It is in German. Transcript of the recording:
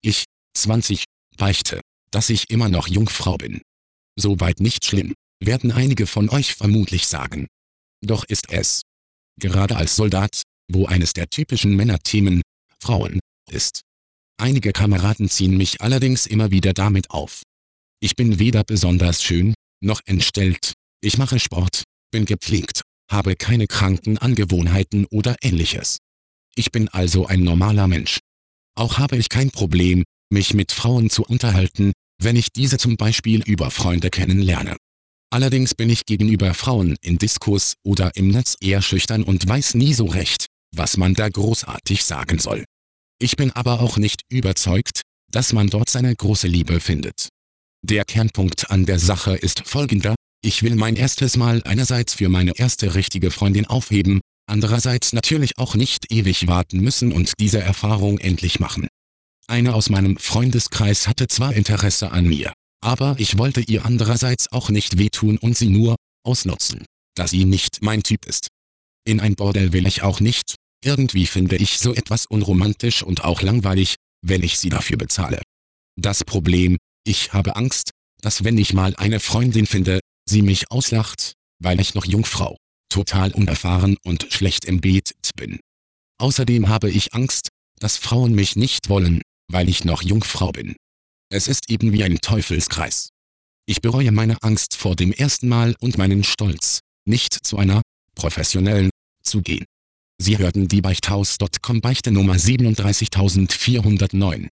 Ich, 20, beichte, dass ich immer noch Jungfrau bin. Soweit nicht schlimm, werden einige von euch vermutlich sagen. Doch ist es. Gerade als Soldat, wo eines der typischen Männerthemen, Frauen, ist. Einige Kameraden ziehen mich allerdings immer wieder damit auf. Ich bin weder besonders schön, noch entstellt, ich mache Sport, bin gepflegt, habe keine kranken Angewohnheiten oder ähnliches. Ich bin also ein normaler Mensch. Auch habe ich kein Problem, mich mit Frauen zu unterhalten, wenn ich diese zum Beispiel über Freunde kennenlerne. Allerdings bin ich gegenüber Frauen in Diskos oder im Netz eher schüchtern und weiß nie so recht, was man da großartig sagen soll. Ich bin aber auch nicht überzeugt, dass man dort seine große Liebe findet. Der Kernpunkt an der Sache ist folgender: Ich will mein erstes Mal einerseits für meine erste richtige Freundin aufheben, andererseits natürlich auch nicht ewig warten müssen und diese Erfahrung endlich machen. Eine aus meinem Freundeskreis hatte zwar Interesse an mir, aber ich wollte ihr andererseits auch nicht wehtun und sie nur ausnutzen, da sie nicht mein Typ ist. In ein Bordell will ich auch nicht, irgendwie finde ich so etwas unromantisch und auch langweilig, wenn ich sie dafür bezahle. Das Problem: Ich habe Angst, dass wenn ich mal eine Freundin finde, sie mich auslacht, weil ich noch Jungfrau, total unerfahren und schlecht im Bett bin. Außerdem habe ich Angst, dass Frauen mich nicht wollen, weil ich noch Jungfrau bin. Es ist eben wie ein Teufelskreis. Ich bereue meine Angst vor dem ersten Mal und meinen Stolz, nicht zu einer professionellen zu gehen. Sie hörten die Beichthaus.com Beichte Nummer 37409.